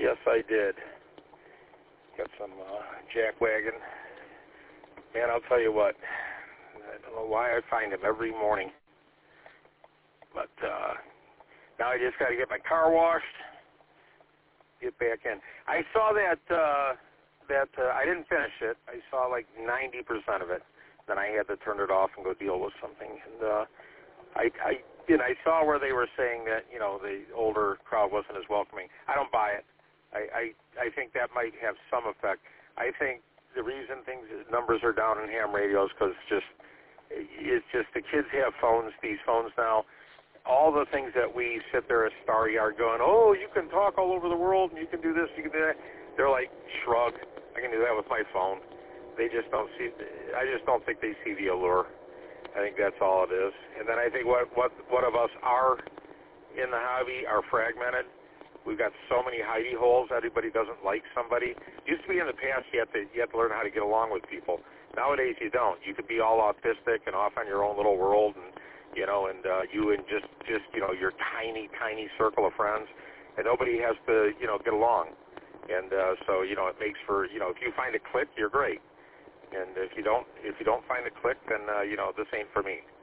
Yes, I did. Got some jackwagon. Man, I'll tell you what. I don't know why I find him every morning. But now I just got to get my car washed, get back in. I saw that I didn't finish it. I saw like 90% of it. Then I had to turn it off and go deal with something. And I saw where they were saying that, you know, the older crowd wasn't as welcoming. I don't buy it. I think that might have some effect. I think the reason numbers are down in ham radios because it's just the kids have phones, these phones now. All the things that we sit there at Star Yard going, oh, you can talk all over the world and you can do this, you can do that. They're like, shrug. I can do that with my phone. They just don't see. I just don't think they see the allure. I think that's all it is. And then I think what of us are in the hobby are fragmented. We've got so many hidey holes. Everybody doesn't like somebody. Used to be in the past you have to learn how to get along with people. Nowadays you don't. You could be all autistic and off on your own little world, and you know, and you and just you know your tiny circle of friends, and nobody has to get along. And so it makes for if you find a clique, you're great. And if you don't find a clique, then this ain't for me.